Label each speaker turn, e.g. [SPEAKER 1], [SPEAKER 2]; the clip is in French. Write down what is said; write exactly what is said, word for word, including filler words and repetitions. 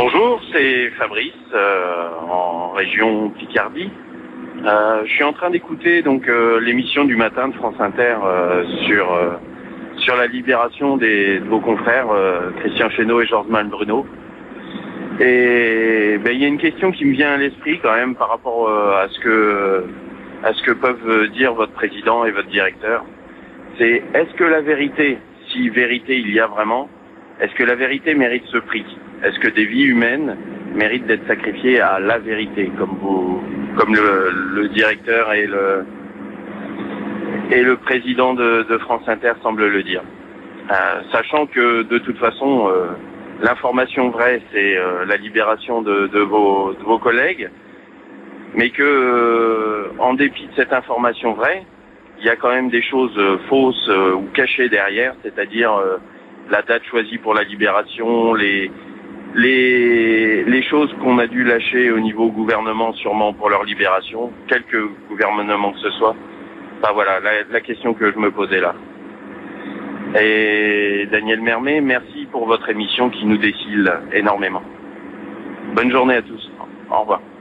[SPEAKER 1] Bonjour, c'est Fabrice, euh, en région Picardie. Euh, je suis en train d'écouter donc euh, l'émission du matin de France Inter euh, sur euh, sur la libération des, de vos confrères euh, Christian Chesneau et Georges Malbruno. Et ben, il y a une question qui me vient à l'esprit quand même par rapport euh, à ce que à ce que peuvent dire votre président et votre directeur. C'est est-ce que la vérité, si vérité il y a vraiment, est-ce que la vérité mérite ce prix? Est-ce que des vies humaines méritent d'être sacrifiées à la vérité, comme vous, comme le, le directeur et le et le président de, de France Inter semblent le dire, euh, sachant que de toute façon euh, l'information vraie c'est euh, la libération de, de vos de vos collègues, mais que euh, en dépit de cette information vraie, il y a quand même des choses euh, fausses euh, ou cachées derrière, c'est-à-dire euh, la date choisie pour la libération, les les les choses qu'on a dû lâcher au niveau gouvernement sûrement pour leur libération, quelque gouvernement que ce soit. Enfin voilà, la, la question que je me posais là. Et Daniel Mermet, merci pour votre émission qui nous décile énormément. Bonne journée à tous. Au revoir.